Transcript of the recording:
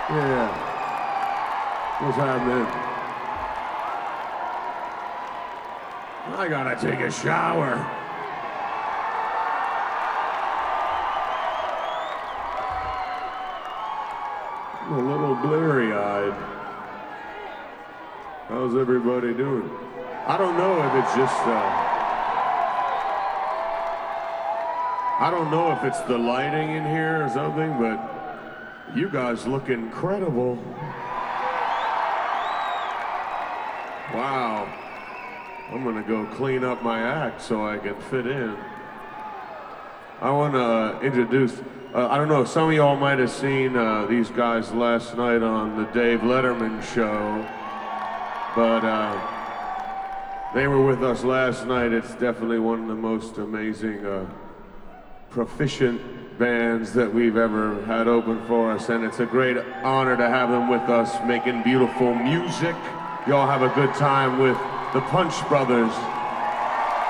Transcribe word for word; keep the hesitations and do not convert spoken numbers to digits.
Yeah. What's happening? I gotta take a shower. I'm a little bleary-eyed. How's everybody doing? I don't know if it's just, uh, I don't know if it's the lighting in here or something, but you guys look incredible. Wow. I'm gonna go clean up my act so I can fit in. I wanna introduce, uh, I don't know, some of y'all might have seen uh, these guys last night on the Dave Letterman show, but uh, they were with us last night. It's definitely one of the most amazing, uh, proficient bands that we've ever had open for us, and it's a great honor to have them with us making beautiful music. Y'all have a good time with the Punch Brothers.